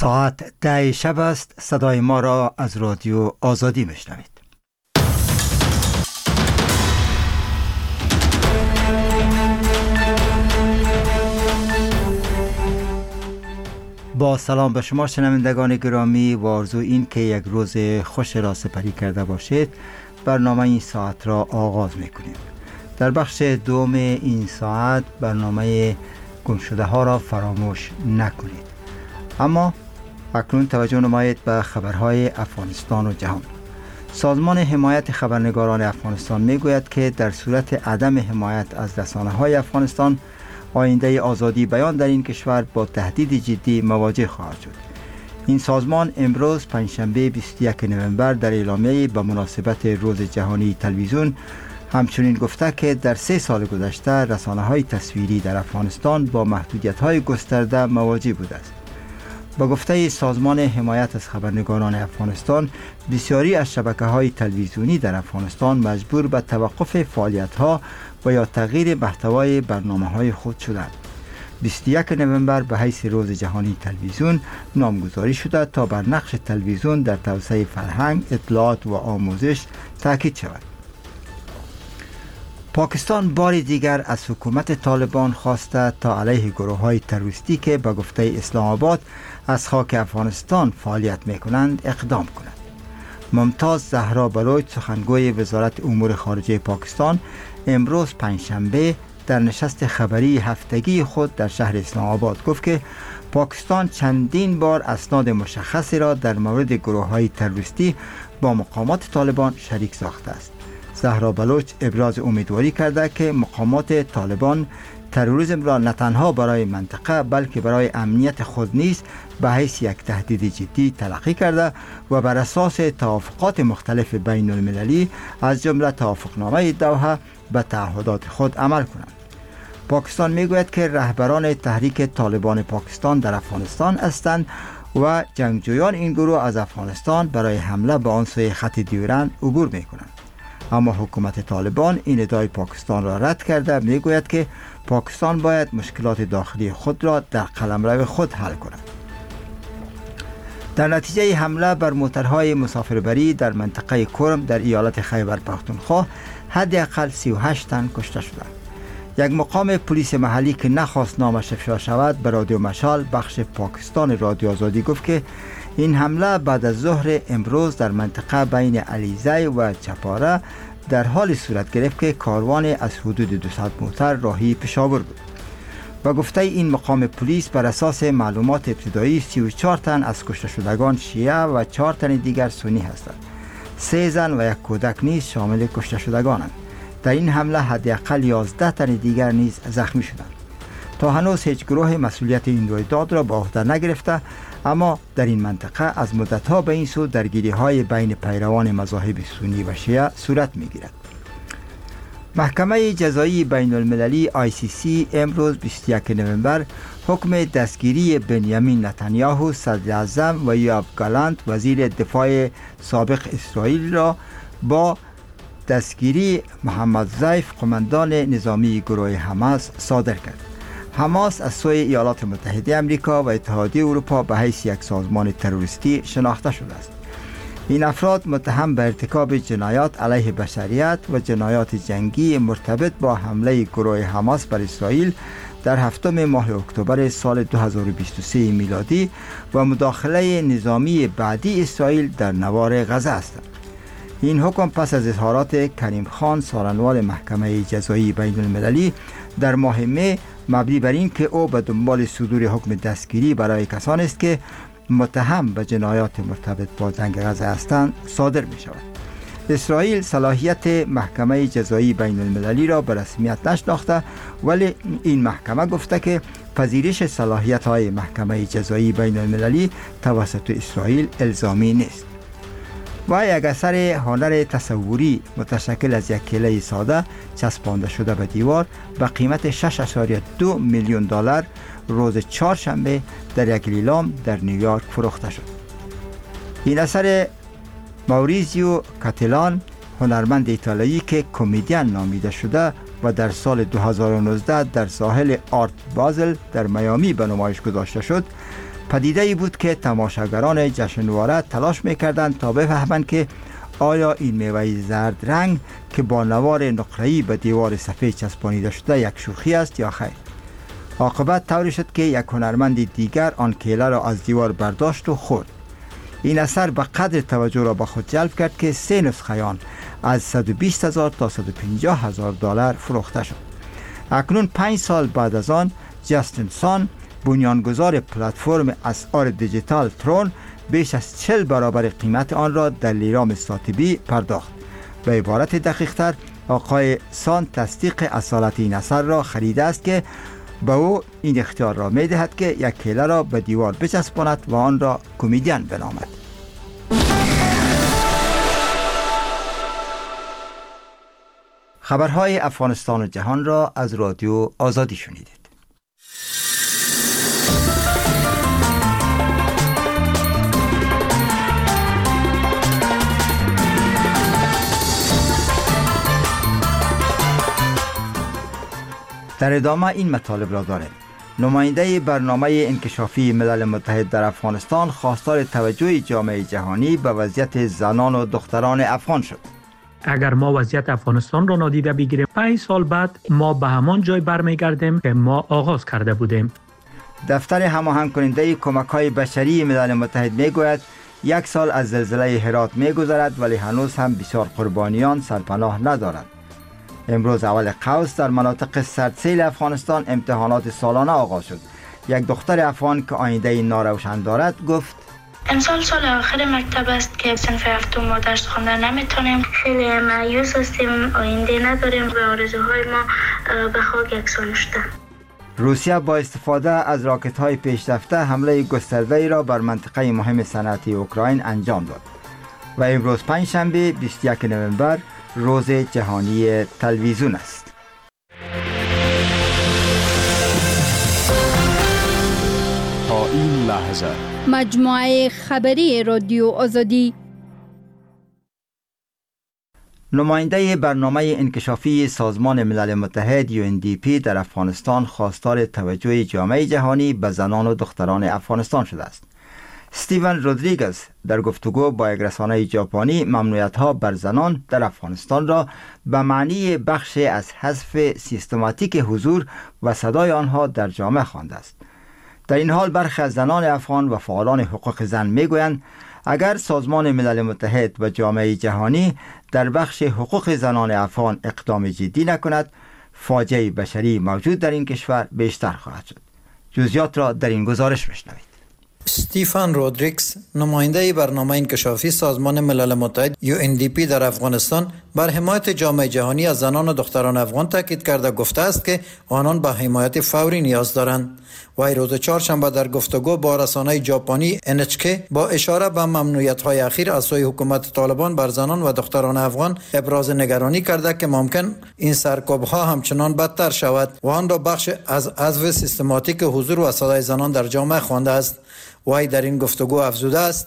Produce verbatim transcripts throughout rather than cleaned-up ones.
ساعت ده شب است. صدای ما را از رادیو آزادی میشنوید. با سلام به شما شنوندگان گرامی و آرزو این که یک روز خوش را سپری کرده باشید. برنامه این ساعت را آغاز میکنیم. در بخش دوم این ساعت برنامه گمشده ها را فراموش نکنید. اما اکنون توجه نمایید به خبرهای افغانستان و جهان. سازمان حمایت خبرنگاران افغانستان میگوید که در صورت عدم حمایت از رسانه‌های افغانستان، آینده آزادی بیان در این کشور با تهدید جدی مواجه خواهد شد. این سازمان امروز پنجشنبه بیست و یکم نوامبر در اعلامیه به مناسبت روز جهانی تلویزیون همچنین گفته که در سه سال گذشته رسانه‌های تصویری در افغانستان با محدودیت‌های گسترده مواجه بوده است. با گفته سازمان حمایت از خبرنگاران افغانستان، بسیاری از شبکه‌های تلویزیونی در افغانستان مجبور به توقف فعالیت‌ها و یا تغییر محتوای برنامه‌های خود شدند. بیست و یکم نوامبر به حیث روز جهانی تلویزیون نامگذاری شده تا بر نقش تلویزیون در توسعه فرهنگ، اطلاعات و آموزش تاکید شود. پاکستان بار دیگر از حکومت طالبان خواسته تا علیه گروه‌های تروریستی که به گفته اسلام آباد از خاک افغانستان فعالیت می‌کنند اقدام کند. ممتاز زهرا بلوچ، سخنگوی وزارت امور خارجه پاکستان، امروز پنجشنبه در نشست خبری هفتگی خود در شهر اسلام آباد گفت که پاکستان چندین بار اسناد مشخصی را در مورد گروه‌های تروریستی با مقامات طالبان شریک ساخته است. زهرا بلوچ ابراز امیدواری کرده که مقامات طالبان تروریسم را نه تنها برای منطقه بلکه برای امنیت خود نیز به حیث یک تهدید جدی تلقی کرده و بر اساس توافقات مختلف بین المللی از جمله توافقنامه دوحه به تعهدات خود عمل کنند. پاکستان میگوید که رهبران تحریک طالبان پاکستان در افغانستان هستند و جنگجویان این گروه از افغانستان برای حمله به آن سوی خط دیورند عبور میکنند. اما حکومت طالبان این ادعای پاکستان را رد کرده، میگوید که پاکستان باید مشکلات داخلی خود را در قلمرو خود حل کند. در نتیجه حمله بر موترهای مسافربری در منطقه کرم در ایالت خیبر پختونخوا حداقل سی و هشت تن کشته شدند. یک مقام پلیس محلی که نخواست نامش افشا شود به رادیو مشال بخش پاکستان رادیو آزادی گفت که این حمله بعد از ظهر امروز در منطقه بین علیزی و چپاره در حال صورت گرفت که کاروان از حدود دویست موتر راهی پشاور بود. و گفته این مقام پلیس بر اساس معلومات ابتدایی سی و چهار تن از کشته شدگان شیعه و چهار تن دیگر سنی هستند. سه زن و یک کودک نیز شامل کشته شدگانند. در این حمله حداقل یازده تن دیگر نیز زخمی شدند. تا هنوز هیچ گروه مسئولیت این رویداد را به عهده نگرفته، اما در این منطقه از مدت‌ها به این سو درگیری‌های بین پیروان مذاهب سنی و شیعه صورت می‌گیرد. محکمه جزایی بین المللی آی سی سی امروز بیست و یکم نوامبر حکم دستگیری بنیامین نتانیاهو صدر اعظم و یوآف گالانت وزیر دفاع سابق اسرائیل را با دستگیری محمد ضیف قماندان نظامی گروه حماس صادر کرد. حماس از سوی ایالات متحده آمریکا و اتحادیه اروپا به حیث یک سازمان تروریستی شناخته شده است. این افراد متهم به ارتکاب جنایات علیه بشریت و جنایات جنگی مرتبط با حمله گروه حماس بر اسرائیل در هفتم ماه اکتبر سال دو هزار و بیست و سه میلادی و مداخله نظامی بعدی اسرائیل در نوار غزه هستند. این حکم پس از اظهارات کریم خان سارنوال محکمه جزایی بین المللی در ماه می مبنی بر این که او به دنبال صدور حکم دستگیری برای کسانی است که متهم به جنایات مرتبط با جنگ غزه هستند صادر می شود. اسرائیل صلاحیت محکمه جزایی بین المللی را به رسمیت نشناخته، ولی این محکمه گفته که پذیرش صلاحیت های محکمه جزایی بین المللی توسط اسرائیل الزامی نیست. و یک اثر هنر تصوری متشکل از یک کله ساده چسبانده شده به دیوار به قیمت شش ممیز دو میلیون دلار روز چهارشنبه در یک لیلام در نیویورک فروخته شد. این اثر ماوریزیو کاتلان، هنرمند ایتالیایی که کمدین نامیده شده و در سال دو هزار و نوزده در ساحل آرت بازل در میامی به نمایش گذاشته شد، پدیده ای بود که تماشاگران جشنواره تلاش میکردند تا بفهمند که آیا این میوه زرد رنگ که با نوار نقره‌ای به دیوار سفید چسبانیده شده یک شوخی است یا خیر. عاقبت طوری شد که یک هنرمند دیگر آن کیله را از دیوار برداشت و خورد. این اثر به قدر توجه را به خود جلب کرد که سه نسخه آن از صد و بیست هزار تا صد و پنجاه هزار دلار فروخته شد. اکنون پنج سال بعد از آن جاستین سان، بنیانگذار پلتفرم اسعار دیجیتال ترون، بیش از چهل برابر قیمت آن را در لیرام ساتبی پرداخت. به عبارت دقیق تر، آقای سان تصدیق اصالت این اثر را خریده است که به او این اختیار را می دهد که یک کیله را به دیوار بچسباند و آن را کمدین بنامد. خبرهای افغانستان و جهان را از رادیو آزادی شنیدید. در ادامه این مطالب را داریم. نماینده برنامه انکشافی ملل متحد در افغانستان خواستار توجه جامعه جهانی به وضعیت زنان و دختران افغان شد. اگر ما وضعیت افغانستان را نادیده بگیریم، پنج سال بعد ما به همان جای برمیگردیم که ما آغاز کرده بودیم. دفتر هماهنگ کننده کمک‌های بشری ملل متحد میگوید یک سال از زلزله هرات میگذرد ولی هنوز هم بسیار قربانیان سرپناه ندارند. امروز اول قوس در مناطق سردسیل افغانستان امتحانات سالانه آغاز شد. یک دختر افغان که آینده ناروشن دارد گفت: امسال سال آخر مکتب است که صنف هفتم ما درس خواندن نمیتونیم. خیلی مایوس هستیم، آینده نداریم و آرزوهای ما به خاک یکسان شده. روسیه با استفاده از راکت‌های پیشرفته حمله گسترده‌ای را بر منطقه مهم صنعتی اوکراین انجام داد و امروز پنجشنبه بیست و یکم نوامبر روز جهانی تلویزیون است. تا این لحظه مجموعه خبری رادیو آزادی. نماینده برنامه انکشافی سازمان ملل متحد یو ان دی پی در افغانستان خواستار توجه جامعه جهانی به زنان و دختران افغانستان شده است. استیون رودریگز در گفتگو با یک رسانه ژاپنی ممنوعیت‌ها بر زنان در افغانستان را به معنی بخشی از حذف سیستماتیک حضور و صدای آنها در جامعه خوانده است. در این حال برخی از زنان افغان و فعالان حقوق زن میگویند اگر سازمان ملل متحد و جامعه جهانی در بخش حقوق زنان افغان اقدام جدی نکند، فاجعه بشری موجود در این کشور بیشتر خواهد شد. جزئیات را در این گزارش بشنوید. استیفن رودریگز، نماینده برنامه انکشافی سازمان ملل متحد یو ان دی پی در افغانستان، بر حمایت جامعه جهانی از زنان و دختران افغان تاکید کرده گفته است که آنان به حمایت فوری نیاز دارند. وی روز چهارشنبه در گفتگو با رسانه ژاپنی ان اچ کی با اشاره به ممنوعیت‌های اخیر از سوی حکومت طالبان بر زنان و دختران افغان ابراز نگرانی کرده که ممکن این سرکوب‌ها همچنان بدتر شود و آن را بخش از حذف سیستماتیک حضور و صدای زنان در جامعه خوانده است. وی در این گفتگو افزوده است: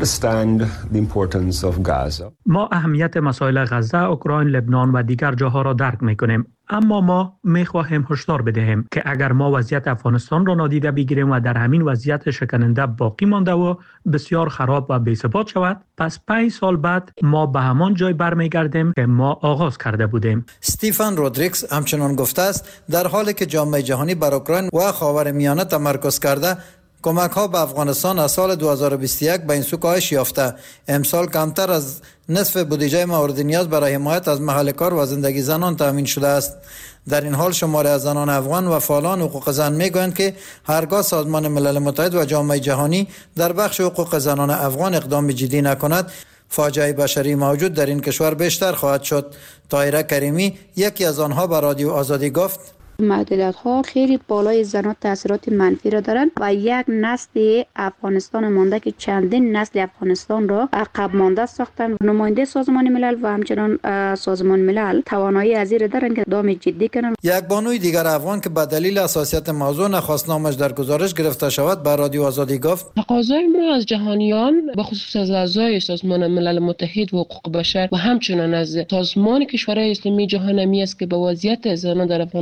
ما اهمیت مسائل غزه، اوکراین، لبنان و دیگر جاها را درک می‌کنیم، اما ما می‌خواهیم هشدار بدهیم که اگر ما وضعیت افغانستان را نادیده بگیریم و در همین وضعیت شکننده باقی مانده و بسیار خراب و بی‌ثبات شود، پس پنج سال بعد ما به همان جای برمیگردیم که ما آغاز کرده بودیم. استیفن رودریگز همچنان گفته است در حالی که جامعه جهانی بر اوکراین و خاورمیانه تمرکز کرده، کمک ها به افغانستان از سال دو هزار و بیست و یک به این سو کاهش یافته. امسال کمتر از نصف بودجه مورد نیاز برای حمایت از محل کار و زندگی زنان تامین شده است. در این حال شماره از زنان افغان و فعالان حقوق زن میگویند که هرگاه سازمان ملل متحد و جامعه جهانی در بخش حقوق زنان افغان اقدام جدی نکند، فاجعه بشری موجود در این کشور بیشتر خواهد شد. طاهره کریمی، یکی از آنها، به رادیو آزادی گفت: محدودیت ها خیلی بالای زنان تاثیرات منفی را دارند و یک نسل افغانستان مانده که چندین نسل افغانستان را عقب مانده ساختند. نماینده سازمان ملل و همچنان سازمان ملل توانایی از این دارند که اقدام جدی کنند. یک بانوی دیگر افغان که به دلیل حساسیت موضوع نخواست نامش در گزارش گرفته شود به رادیو آزادی گفت: تقاضای ما از جهانیان به خصوص از اعضای سازمان ملل متحد و حقوق بشر و همچنان از سازمان کشورهای اسلامی جهان است که به وضعیت زنان در افغانستان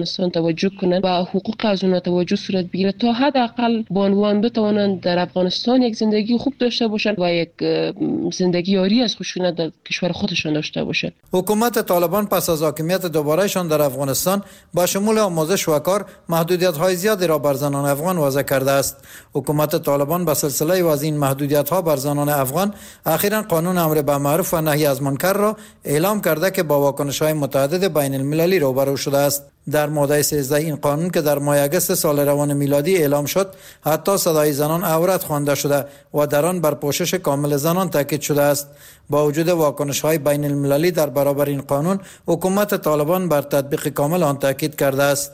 توجه کنند و حقوق از اونها توجه صورت بگیره تا حداقل بانوان بتوانند در افغانستان یک زندگی خوب داشته باشند و یک زندگی عاری از خشونت در کشور خودشان داشته باشند. حکومت طالبان پس از حاکمیت دوبارهشان در افغانستان با شمول آموزش و کار محدودیت‌های زیادی را بر زنان افغان وضع کرده است. حکومت طالبان به سلسله از این محدودیت‌ها بر زنان افغان اخیراً قانون امر بالمعروف و نهی از منکر را اعلام کرده که با واکنش‌های متعدد بین المللی روبرو شده است. در ماده سیزده این قانون که در ماه اگست سال روان میلادی اعلام شد، حتی صدای زنان عورت خوانده شده و در آن بر پوشش کامل زنان تاکید شده است. با وجود واکنش‌های بین المللی در برابر این قانون، حکومت طالبان بر تطبیق کامل آن تاکید کرده است.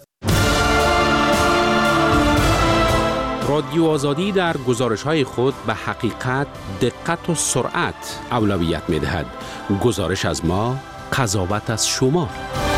رادیو آزادی در گزارش‌های خود به حقیقت، دقت و سرعت اولویت می‌دهد. گزارش از ما، قضاوت از شما.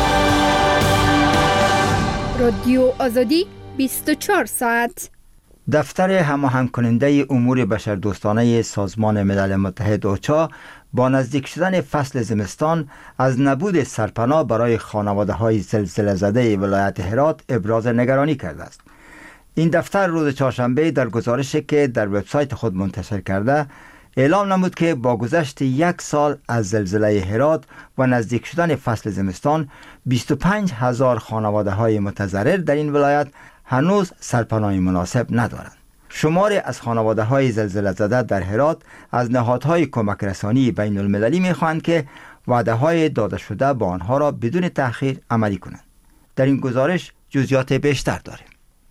رادیو آزادی بیست و چهار ساعت. دفتر هماهنگ کننده امور بشردوستانه سازمان ملل متحد اوچا با نزدیک شدن فصل زمستان از نبود سرپناه برای خانواده‌های زلزله زده ولایت هرات ابراز نگرانی کرده است. این دفتر روز چهارشنبه در گزارشی که در وبسایت خود منتشر کرده اعلام نمود که با گذشت یک سال از زلزله هرات و نزدیک شدن فصل زمستان بیست و پنج هزار خانواده های متضرر در این ولایت هنوز سرپناه مناسب ندارند. شماری از خانواده های زلزله زده در هرات از نهادهای کمک رسانی بین المللی می خواهند که وعده های داده شده با آنها را بدون تأخیر عملی کنند. در این گزارش جزئیات بیشتر داریم.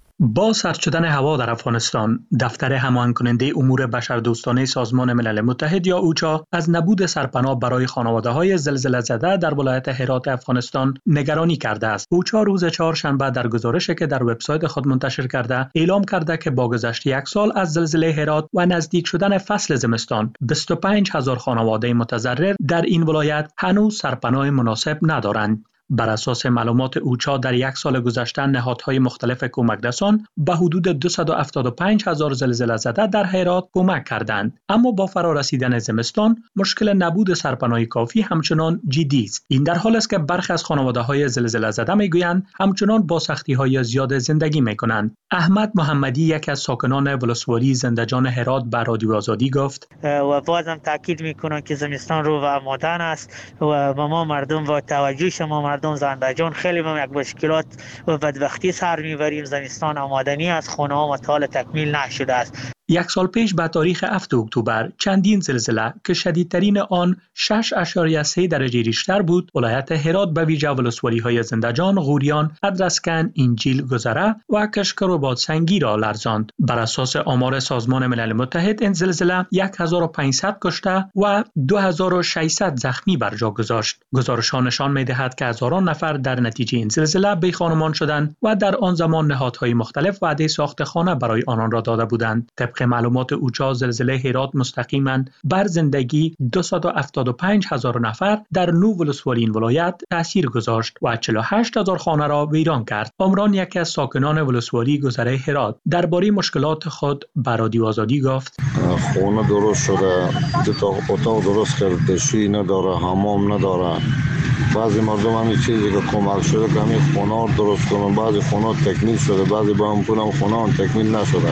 با سرد شدن هوا در افغانستان، دفتر هماهنگ کننده امور بشردوستانه سازمان ملل متحد یا اوچا از نبود سرپناه برای خانواده‌های زلزله زده در ولایت هرات افغانستان نگرانی کرده است. اوچا روز چهارشنبه در گزارشی که در وبسایت خود منتشر کرده، اعلام کرده که با گذشت یک سال از زلزله هرات و نزدیک شدن فصل زمستان، بیست و پنج هزار خانواده متضرر در این ولایت هنوز سرپناه مناسب ندارند. بر اساس معلومات اوچا در یک سال گذشته نهادهای مختلف کمک رسان به حدود دویست و هفتاد و پنج هزار زلزله زده در هرات کمک کردند، اما با فرارسیدن زمستان مشکل نبود سرپناه کافی همچنان جدی است. این در حال است که برخی از خانواده‌های زلزله زده میگویند همچنان با سختی‌های زیاد زندگی میکنند. احمد محمدی یک از ساکنان ولسوالی زندجان هرات به رادیو آزادی گفت و بازم تاکید میکنم که زمستان رو و آمادن است و ما مردم با توجه شما مردم زندجان خیلی ما یک مشکلات و بدبختی سر میبریم. زمستان آمادنی از خانه ها مطال تکمیل نشده است. یک سال پیش به تاریخ هفتم اکتبر چندین زلزله که شدیدترین آن شش اشاریه سه درجه ریشتر بود ولایت هرات به ویژه ولسوالی های زندجان، غوریان، ادرسکن، انجیل، گذره و کشکر و بادسنگی را لرزاند. بر اساس آمار سازمان ملل متحد این زلزله هزار و پانصد کشته و دو هزار و ششصد زخمی بر جا گذاشت. گزارش‌ها نشان می‌دهد که هزاران نفر در نتیجه این زلزله بی‌خانمان شدند و در آن زمان نهادهای مختلف وعده ساخت خانه برای آنان را داده بودند. طبق معلومات اوچا زلزله هرات مستقیما بر زندگی دویست و هفتاد و پنج هزار نفر در نو ولسوالی این ولایت تاثیر گذاشت و چهل و هشت هزار خانه را ویران کرد. عمران یکی از ساکنان ولسوالی گذره هرات درباره مشکلات خود به رادیو آزادی گفت خانه درست شده، اتاق درست کرده، شویی نداره، حمام نداره. بعضی مردم همین چیزی که کمک شده که همین خانه درست کنن، بعضی خانه تکمیل شده، بعضی با هم کنم خانه تکمیل نشده.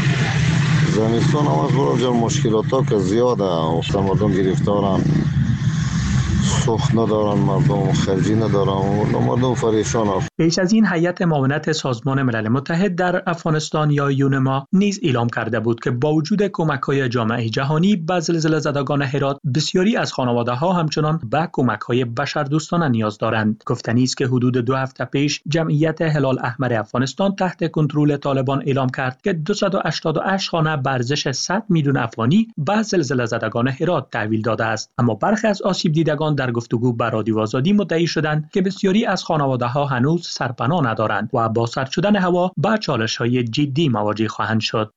زمستان هم از برای جان مشکلات ها که زیاده، اصلا مردم گرفتارن، سوخت ندارن، مردم خرجی ندارن، مردم فریشان هست. پیش از این هیئت معاونت سازمان ملل متحد در افغانستان یا یونما نیز اعلام کرده بود که با وجود کمک‌های جامعه جهانی به زلزله زدگان هرات، بسیاری از خانواده‌ها همچنان به کمک‌های بشردوستانه نیاز دارند. گفتنی است که حدود دو هفته پیش جمعیت هلال احمر افغانستان تحت کنترل طالبان اعلام کرد که دویست و هشتاد و هشت خانه به ارزش صد میلیون افغانی به زلزله زدگان هرات تحویل داده است. اما برخی از آسیب دیدگان در گفتگو با رادیو آزادی مدعی شدند که بسیاری از خانواده‌ها هنوز سرپناه ندارند و با سرد شدن هوا با چالش‌های جدی مواجه خواهند شد.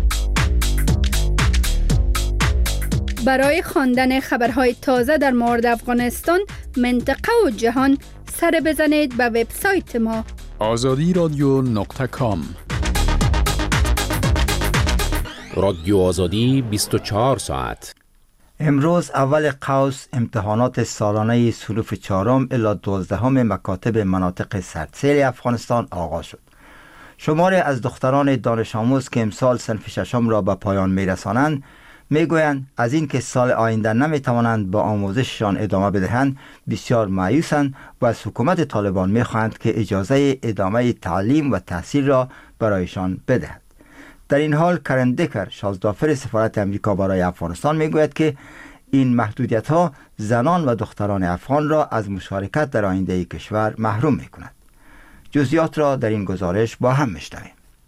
برای خواندن خبرهای تازه در مورد افغانستان، منطقه و جهان، سر بزنید به وبسایت ما آزادی رادیو نقطه کام. رادیو آزادی بیست و چهار ساعت. امروز اول قوس امتحانات سالانه صنف چهارم الی دوازدهم مکاتب مناطق سردسیر افغانستان آغاز شد. شماری از دختران دانش آموز که امسال صنف ششم را به پایان میرسانند میگویند از اینکه سال آینده نمیتوانند با آموزششان ادامه بدهند بسیار مایوسند و از حکومت طالبان میخواهند که اجازه ادامه تعلیم و تحصیل را برایشان بدهد. در این حال کرن دیکر شازدافر سفارت امریکا برای افغانستان میگوید که این محدودیت ها زنان و دختران افغان را از مشارکت در آینده کشور محروم میکند. جزئیات را در این گزارش با هم میشنویم.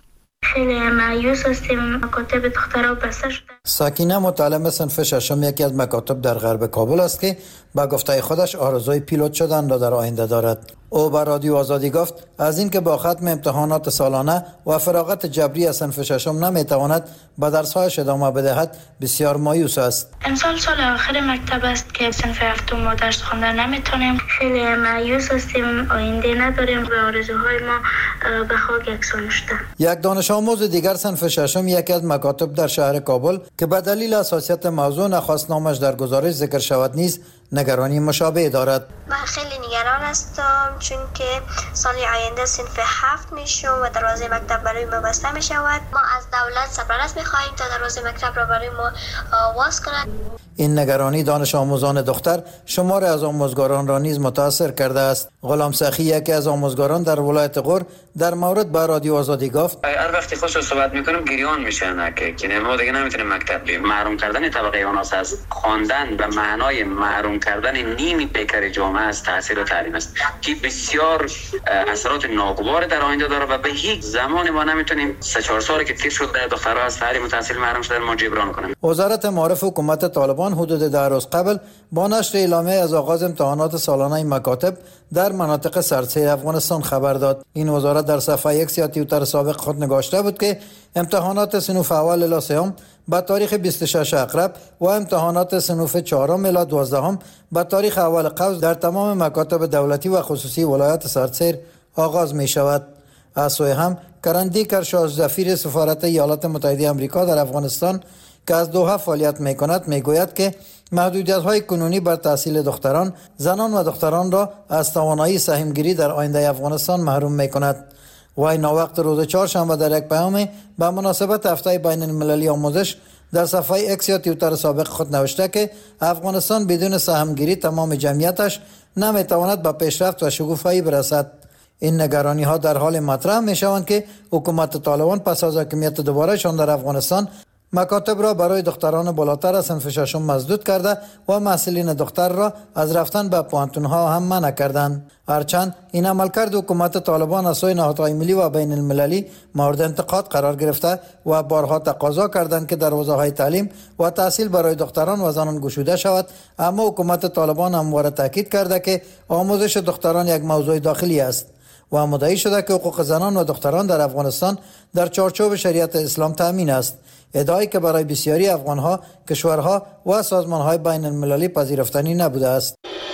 خیلی مایوس هستیم، مکاتب دخترها بسته شده. ساکینه متعلم صنف ششم یکی از مکاتب در غرب کابل است که با گفته خودش آرزوی پیلوت شدن را در آینده دارد. او به رادیو آزادی گفت از اینکه با ختم امتحانات سالانه و فراغت جبری از صنف ششم نمیتواند به درس‌هایش ادامه بدهد بسیار مایوس است. امسال سال آخر مکتب است که صنف هفتم ما درس خواندن نمیتونیم. خیلی مایوس هستیم، آینده نداریم و آرزوهای ما به خاک یکسان شده. یک دانش آموز دیگر صنف ششم یکی از مکاتب در شهر کابل که به دلیل حساسیت موضوع نخواست نامش در گزارش ذکر شود نیز نگرانی مشابه دارد. من خیلی نگران هستم چون که سال آینده صنف هفت میشم و دروازه مکتب برای ما بسته می شود. ما از دولت سرپرست می خواهیم تا دروازه مکتب را برای ما باز کند. این نگرانی دانش آموزان دختر شمار از آموزگاران را نیز متاثر کرده است. غلام سخی یکی از آموزگاران در ولایت غور در مورد با رادیو آزادی گفت هر وقتی خوش صحبت میکنیم گریان میشن که ما دیگه نمیتونیم مکتب بریم. محروم کردن طبقه اوناس از خواندن به معنای محروم کردن نیمی پیکر جامعه از تحصیل و تعلیم است که بسیار اثرات ناگوار در آینده داره و به هیچ زمانی ما نمیتونیم سه چهار سالی که تیر شد دخترها از تعلیم و تحصیل محروم شدن ما جبران کنیم. وزارت معارف حکومت طالبان حدود ده روز قبل با نشر اعلامیه از آغاز امتحانات سالانه مکاتب در مناطق سردسیر افغانستان خبر داد. این وزارت در صفحه ایکس یا توییتر سابق خود نگاشته بود که امتحانات صنف اول الی سوم با تاریخ بیست و شش اقرب و امتحانات صنف چهارم الی دوازدهم با تاریخ اول قوس در تمام مکاتب دولتی و خصوصی ولایت سردسیر آغاز می شود. از سوی هم کرن دیکر شازدافیر سفارت ایالات متحده آمریکا در افغانستان که از دوحه فعالیت می کند می گوید که محدودیت های کنونی بر تحصیل دختران، زنان و دختران را از توانایی سهمگیری در آینده افغانستان محروم می کند. وی ناوقت روز چهارشنبه در یک پیام به مناسبت هفته بین المللی آموزش در صفحه اکس یا توییتر سابق خود نوشته که افغانستان بدون سهمگیری تمام جمعیتش نمی تواند به پیشرفت و شکوفایی برسد. این نگرانی ها در حال مطرح می شوند که حکومت طالبان پس از حاکمیت دوباره شان در افغانستان مکاتب را برای دختران بالاتر از صنف ششم مسدود کرده و محصلین دختر را از رفتن به پوانتون‌ها هم منع کردند. هرچند این عملکرد حکومت طالبان از سوی نهادهای ملی و بین المللی مورد انتقاد قرار گرفته و بارها تقاضا کردند که دروازه‌های تعلیم و تحصیل برای دختران و زنان گشوده شود، اما حکومت طالبان همواره تاکید کرده که آموزش دختران یک موضوع داخلی است و مدعی شده که حقوق زنان و دختران در افغانستان در چارچوب شریعت اسلام تامین است. ادعایی که برای بسیاری افغانها، کشورها و سازمانهای بین المللی پذیرفتنی نبوده است.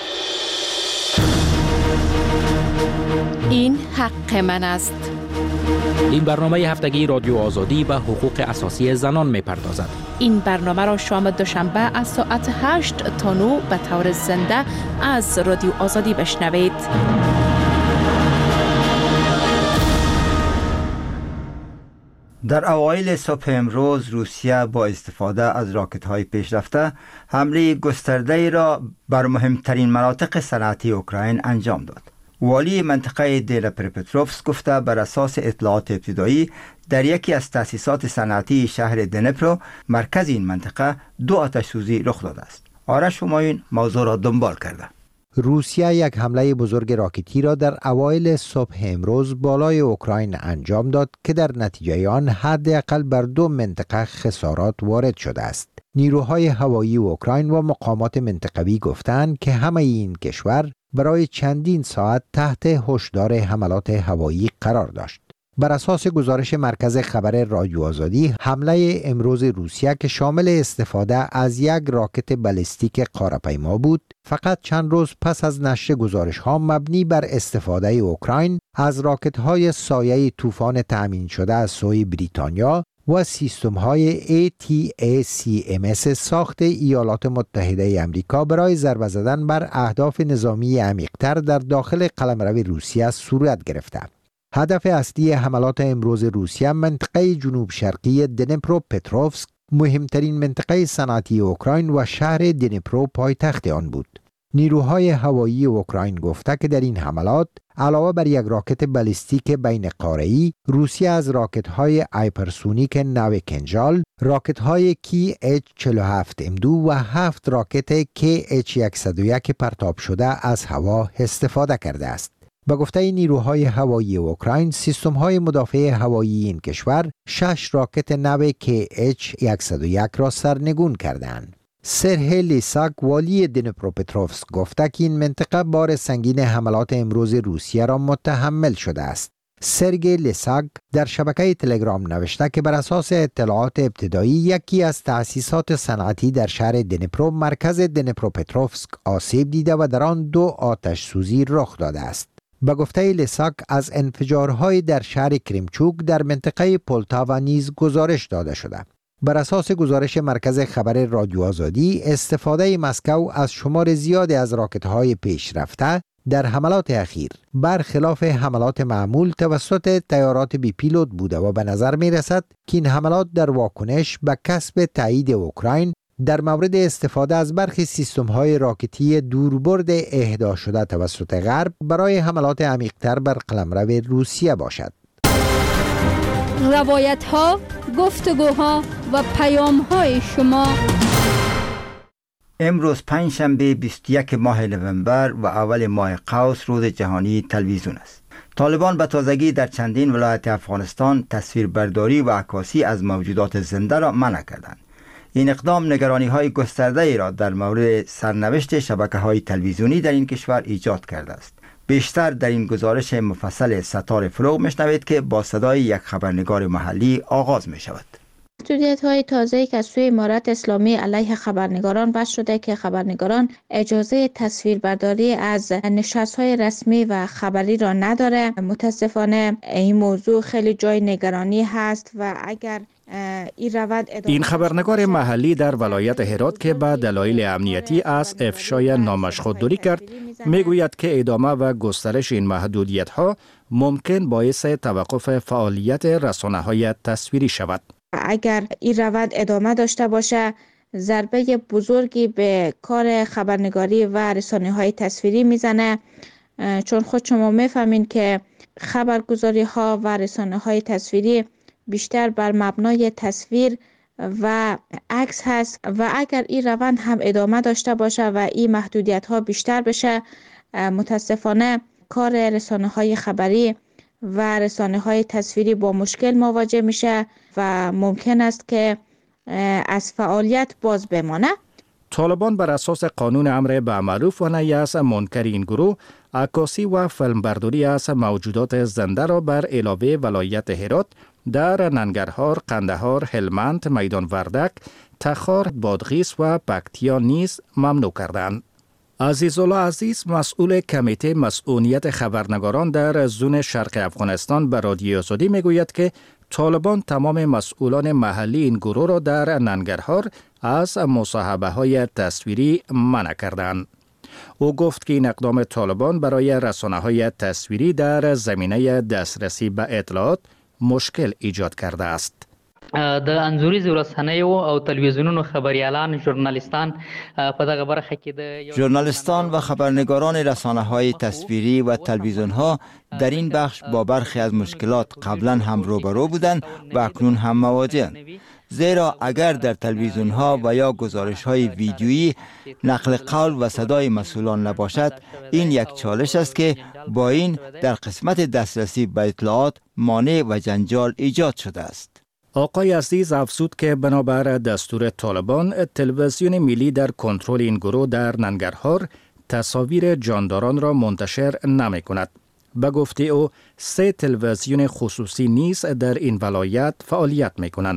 این حق من است. این برنامه هفتگی رادیو آزادی به حقوق اساسی زنان می‌پردازد. این برنامه را شام دوشنبه از ساعت هشت تا نه به طور زنده از رادیو آزادی بشنوید. در اوایل صبح امروز روسیه با استفاده از راکت‌های پیشرفته حمله گسترده را بر مهمترین مناطق صنعتی اوکراین انجام داد. والی منطقه دیلپرپتروفسک گفته بر اساس اطلاعات ابتدایی در یکی از تأسیسات صنعتی شهر دنپرو مرکز این منطقه دو آتش سوزی رخ داده است. آرش همایون موضوع را دنبال کرده. روسیه یک حمله بزرگ راکتی را در اوایل صبح امروز بالای اوکراین انجام داد که در نتیجه آن حداقل بر دو منطقه خسارات وارد شده است. نیروهای هوایی اوکراین و مقامات منطقوی گفتند که همه این کشور برای چندین ساعت تحت هشدار حملات هوایی قرار داشت. بر اساس گزارش مرکز خبر رادیو آزادی، حمله امروز روسیه که شامل استفاده از یک راکت بالستیک قاره‌پیما بود، فقط چند روز پس از نشر گزارش‌ها مبنی بر استفاده اوکراین از راکت‌های سایه طوفان تأمین شده از سوی بریتانیا و سیستم های ای تی ای سی ام اس ساخت ایالات متحده آمریکا برای ضربه زدن بر اهداف نظامی عمیق‌تر در داخل قلمرو روسیه صورت گرفته. هدف اصلی حملات امروز روسیه منطقه جنوب شرقی دنیپروپتروفسک، مهمترین منطقه صنعتی اوکراین و شهر دنیپرو پایتخت آن بود. نیروهای هوایی اوکراین گفته که در این حملات علاوه بر یک راکت بالستیک بین قاره‌ای، روسیه از راکت‌های هایپرسونیک نو کنجال، راکت‌های کی اچ چهل و هفت ام دو و هفت راکت کی اچ صد و یک پرتاب شده از هوا استفاده کرده است. به گفته نیروهای هوایی اوکراین، سیستم‌های مدافع هوایی این کشور شش راکت نو کی اچ صد و یک را سرنگون کردند. سرهی لیساک والی دنیپروپتروفسک گفته که این منطقه بار سنگین حملات امروز روسیه را متحمل شده است. سرگی لیساک در شبکه تلگرام نوشته که بر اساس اطلاعات ابتدایی یکی از تأسیسات صنعتی در شهر دنیپرو مرکز دنیپروپتروفسک آسیب دیده و در آن دو آتش سوزی رخ داده است. به گفته لیساک از انفجارهای در شهر کریمچوک در منطقه پولتاوا نیز گزارش داده شده. بر اساس گزارش مرکز خبر رادیو آزادی، استفاده مسکو از شمار زیادی از راکت‌های پیشرفته در حملات اخیر برخلاف حملات معمول توسط طیارات بی پیلوت بوده و به نظر می رسد که این حملات در واکنش به کسب تایید اوکراین در مورد استفاده از برخی سیستم‌های راکتی دوربرد اهدا شده توسط غرب برای حملات عمیق‌تر بر قلمرو روسیه باشد. روایت ها، گفتگوها و پیام های شما. امروز پنجشنبه بیست و یک ماه نوامبر و اول ماه قوس روز جهانی تلویزیون است. طالبان به تازگی در چندین ولایت افغانستان تصویربرداری و عکاسی از موجودات زنده را منع کردند. این اقدام نگرانی های گسترده ای را در مورد سرنوشت شبکه های تلویزیونی در این کشور ایجاد کرده است. بیشتر در این گزارش مفصل ستاره فروغ میشنوید که با صدای یک خبرنگار محلی آغاز می شود. محدودیت‌های تازه‌ای که از سوی امارت اسلامی علیه خبرنگاران بس شده که خبرنگاران اجازه تصویربرداری از نشست‌های رسمی و خبری را نداره. متاسفانه این موضوع خیلی جای نگرانی هست و اگر این روند این خبرنگار محلی در ولایت هرات که به دلایل امنیتی از افشای نامش خودداری کرد، میگوید که ادامه و گسترش این محدودیت‌ها ممکن باعث توقف فعالیت رسانه‌های تصویری شود. اگر این روند ادامه داشته باشه، ضربه بزرگی به کار خبرنگاری و رسانه‌های تصویری میزنه، چون خود شما میفهمین که خبرگزاری ها و رسانه‌های تصویری بیشتر بر مبنای تصویر و عکس هست و اگر این روند هم ادامه داشته باشه و این محدودیت ها بیشتر بشه، متاسفانه کار رسانه‌های خبری و رسانه‌های تصویری با مشکل مواجه میشه و ممکن است که از فعالیت باز بمانه. طالبان بر اساس قانون امر به معروف و نهی از منکر این گروه عکاسی و فیلمبرداری از موجودات زنده را بر علاوه ولایت هرات در ننگرهار، قندهار، هلمند، میدان وردک، تخار، بادغیس و پکتیا نیز ممنوع کردند. عزیزالله عزیز مسئول کمیته مسئولیت خبرنگاران در زون شرق افغانستان به رادیو آزادی میگوید که طالبان تمام مسئولان محلی این گروه را در ننگرهار از مصاحبه های تصویری منع کردند. او گفت که این اقدام طالبان برای رسانه های تصویری در زمینه دسترسی به اطلاعات مشکل ایجاد کرده است. د انځوریزو رسنیو او تلویزیونونو خبریالان ژورنالیستان په دغه برخه کې د ژورنالیستان و خبرنگاران رسانه‌های تصویری و تلویزیون‌ها در این بخش با برخی از مشکلات قبلا هم روبرو بودند و اکنون هم مواجه‌اند. زیرا اگر در تلویزیون‌ها و یا گزارش‌های ویدیویی نقل قول و صدای مسئولان نباشد، این یک چالش است که با این در قسمت دسترسی به اطلاعات مانع و جنجال ایجاد شده است. آقای عزیز افزود که بنابر دستور طالبان تلویزیون ملی در کنترل این گروه در ننگرهار تصاویر جانداران را منتشر نمی کند. به گفته او سه تلویزیون خصوصی نیز در این ولایت فعالیت می کنند.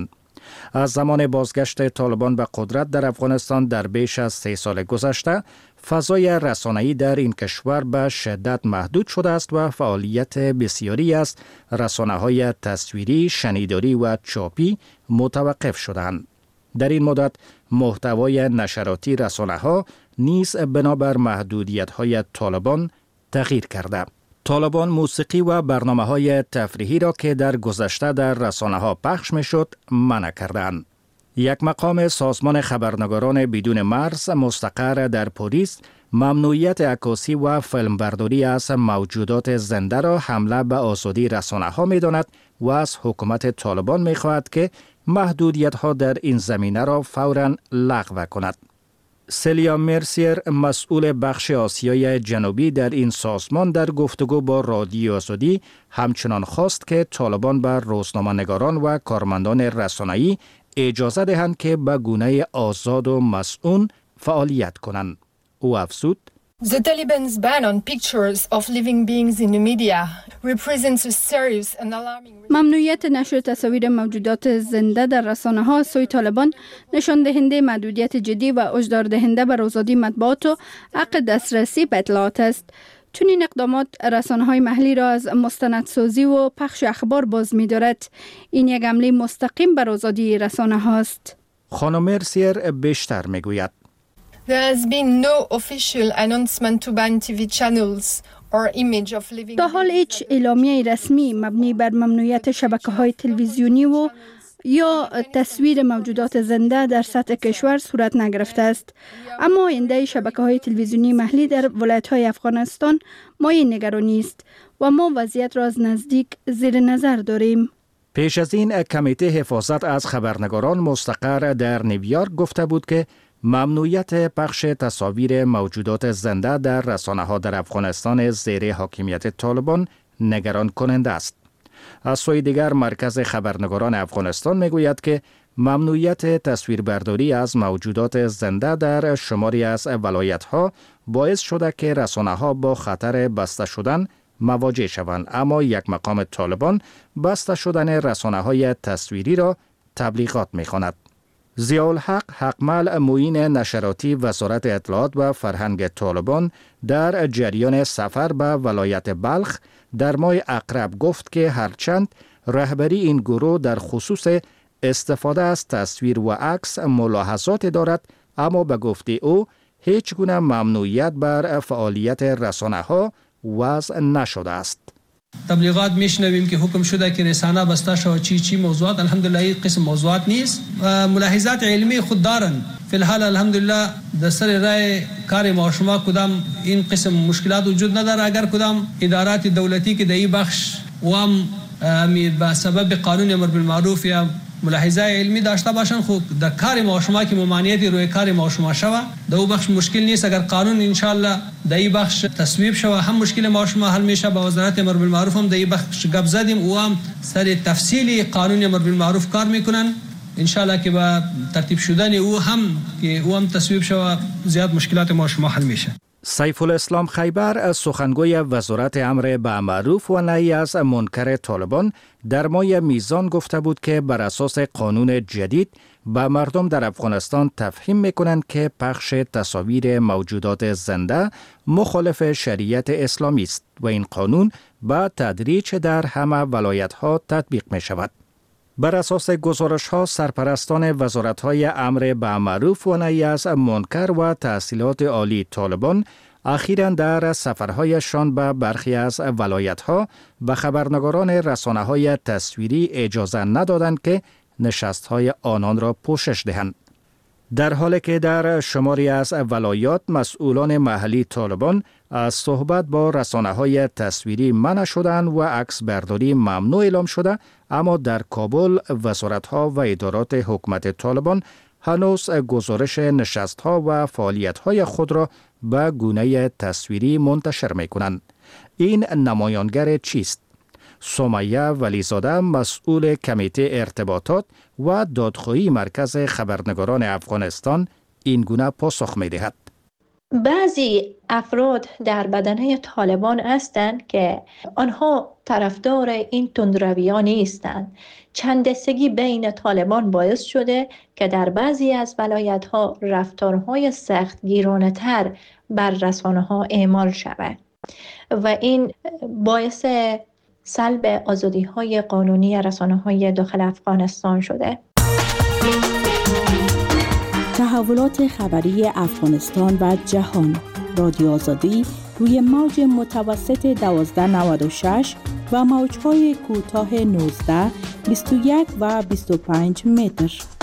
از زمان بازگشت طالبان به قدرت در افغانستان در بیش از سه سال گذشته، فضای رسانه‌ای در این کشور به شدت محدود شده است و فعالیت بسیاری از رسانه‌های تصویری، شنیداری و چاپی متوقف شدند. در این مدت محتوای نشراتی رسانه‌ها نیز بنابر محدودیت‌های طالبان تغییر کرده. طالبان موسیقی و برنامه‌های تفریحی را که در گذشته در رسانه‌ها پخش می‌شد منع کردند. یک مقام سازمان خبرنگاران بدون مرز مستقر در پاریس ممنوعیت عکاسی و فیلمبرداری از موجودات زنده را حمله به آزادی رسانه‌ها می‌داند و از حکومت طالبان می‌خواهد که محدودیت‌ها در این زمینه را فوراً لغو کند. سلیا مرسیر مسئول بخش آسیای جنوبی در این سازمان در گفتگو با رادیو آزادی همچنان خواست که طالبان بر روزنامه‌نگاران و کارمندان رسانه‌ای اجازه دهند که به گونه آزاد و مسئول فعالیت کنند. او افزود: The Taliban's ban on pictures of living beings in the media represents a serious and alarming. ممنوعیت نشر تصاویر موجودات زنده در رسانه‌ها از سوی طالبان نشان دهنده محدودیت جدی و هشدار دهنده بر آزادی مطبوعات و حق دسترسی به اطلاعات است. چون این اقدامات رسانه‌های محلی را از مستندسازی و پخش اخبار باز می‌دارد. این یک حمله مستقیم بر آزادی رسانه‌ها است. خانم مرسیر بیشتر می‌گوید: There has been no official announcement to ban تی وی channels or image of living. تا حال هیچ اعلامیه رسمی مبنی بر ممنوعیت شبکه‌های تلویزیونی و یا تصویر موجودات زنده در سطح کشور صورت نگرفته است. اما آینده شبکه‌های تلویزیونی محلی در ولایت‌های افغانستان مایه نگرانی است و ما وضعیت را از نزدیک زیر نظر داریم. پیش از این کمیته حفاظت از خبرنگاران مستقر در نیویورک گفته بود که ممنوعیت پخش تصاویر موجودات زنده در رسانه‌ها در افغانستان زیر حاکمیت طالبان نگران کننده است. از سوی دیگر مرکز خبرنگاران افغانستان میگوید که ممنوعیت تصویربرداری از موجودات زنده در شماری از ولایت‌ها باعث شده که رسانه‌ها با خطر بسته شدن مواجه شوند، اما یک مقام طالبان بسته شدن رسانه‌های تصویری را تبلیغات می‌خواند. ضیاءالحق حقمل معین نشراتی وزارت اطلاعات و فرهنگ طالبان در جریان سفر به ولایت بلخ در ماه اقرب گفت که هرچند رهبری این گروه در خصوص استفاده از تصویر و عکس ملاحظات دارد، اما به گفته او هیچ گونه ممنوعیت بر فعالیت رسانه‌ها وضع نشده است. تبلیغات میشنویم که حکم شده که رسانه بسته شود، چی چی موضوعات. الحمدلله این قسم موضوعات نیست. ملاحظات علمی خود دارن. فی الحال الحمدلله در سر رای کار ما شما کدام این قسم مشکلات وجود نداره. اگر کدام ادارات دولتی که در این بخش و هم به سبب قانون امر بالمعروف یا ملاحظه علمی داشته باشن، خب در کار ما شما که ممانعتی روی کار ما شما شوه در اون بخش مشکل نیست. اگر قانون انشالله در این بخش تصویب شوه هم مشکل ما شما حل میشه. با وزارت امر بالمعروف هم در این بخش گپ زدیم و هم سر تفصیلی قانون امر بالمعروف کار میکنن انشالله که با ترتیب شدن او هم که او هم تصویب شوه زیاد مشکلات ما شما حل میشه. سیف الاسلام خیبر از سخنگوی وزارت امر به معروف و نهی از منکر طالبان در ماه میزان گفته بود که بر اساس قانون جدید به مردم در افغانستان تفهیم میکنند که پخش تصاویر موجودات زنده مخالف شریعت اسلامی است و این قانون به تدریج در همه ولایت‌ها تطبیق می شود. بر اساس گزارش ها سرپرستان وزارت های امر به معروف و نهی از منکر و تحصیلات عالی طالبان اخیراً در سفرهایشان به برخی از ولایت ها به خبرنگاران رسانه های تصویری اجازه ندادند که نشست های آنان را پوشش دهند. در حالی که در شماری از ولایات مسئولان محلی طالبان از صحبت با رسانه های تصویری منع شدند و عکس برداری ممنوع اعلام شده، اما در کابل وزارت ها و ادارات حکومت طالبان هنوز گزارش نشست ها و فعالیت های خود را به گونه تصویری منتشر می کنند. این نمایانگر چیست؟ سمیه ولیزاده مسئول کمیته ارتباطات و دادخواهی مرکز خبرنگاران افغانستان این گونه پاسخ می دهد. بعضی افراد در بدنه طالبان هستند که آنها طرفدار این تندروی‌ها نیستند. چند دستگی بین طالبان باعث شده که در بعضی از ولایت‌ها رفتارهای سختگیرانه‌تر بر رسانه‌ها اعمال شود و این باعث سلب آزادی‌های قانونی رسانه‌های داخل افغانستان شده. تحولات خبری افغانستان و جهان. رادیو آزادی روی موج متوسط دوازده نود و شش و موج‌های کوتاه نوزده، بیست و یک و بیست و پنج متر.